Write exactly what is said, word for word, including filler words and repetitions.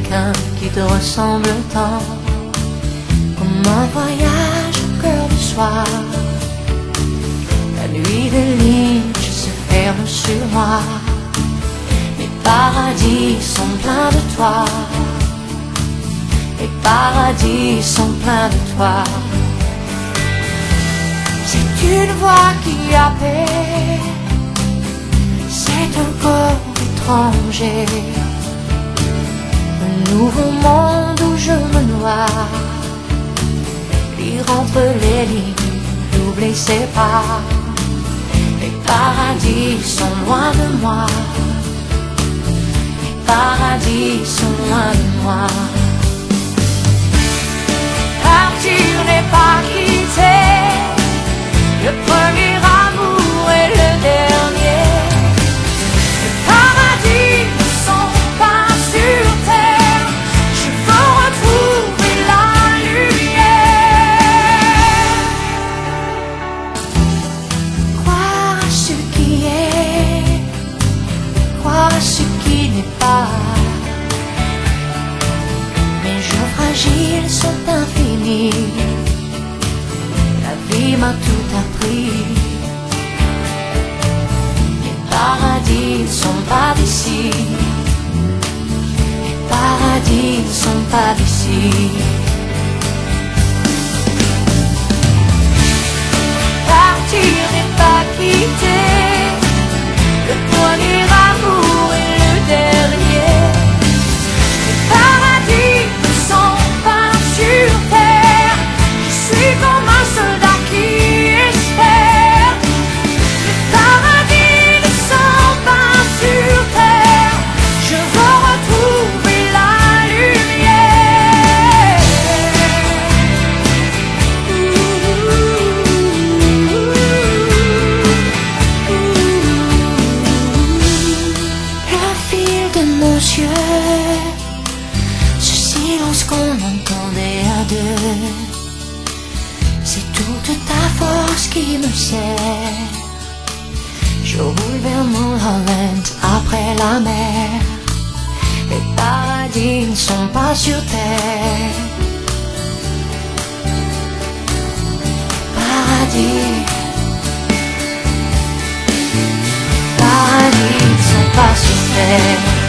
quelqu'un qui te ressemble tant, comme un voyage au cœur du soir. La nuit des Lynch se ferme sur moi. Les paradis sont pleins de toi. Les paradis sont pleins de toi. C'est une voix qui appelle, c'est un corps étranger, un nouveau monde où je me noie. Lire entre les lignes, doubler ses pas. Les paradis sont loin de moi. Les paradis sont loin de moi. Partir n'est pas quitter le premier amour et le dernier. Les paradis ne sont pas sur terre. Je veux retrouver la lumière. Croire à ce qui est, croire à ce qui n'est pas. Mes jours fragiles sont infinis. La vie m'a tout appris. Les paradis sont pas d'ici. Les paradis sont pas d'ici. Partir n'est pas quitter le premier amour et le dernier. Les paradis ne sont pas sur terre. Je suis comme un soldat qui espère. Les paradis ne sont pas sur terre. Je veux retrouver la lumière. Le fil de nos yeux, ce silence qu'on entendait à deux, c'est toute ta force qui me sert. Je roule vers Mulholland après la mer. Les paradis ne sont pas sur terre. Paradis, paradis ne sont pas sur terre.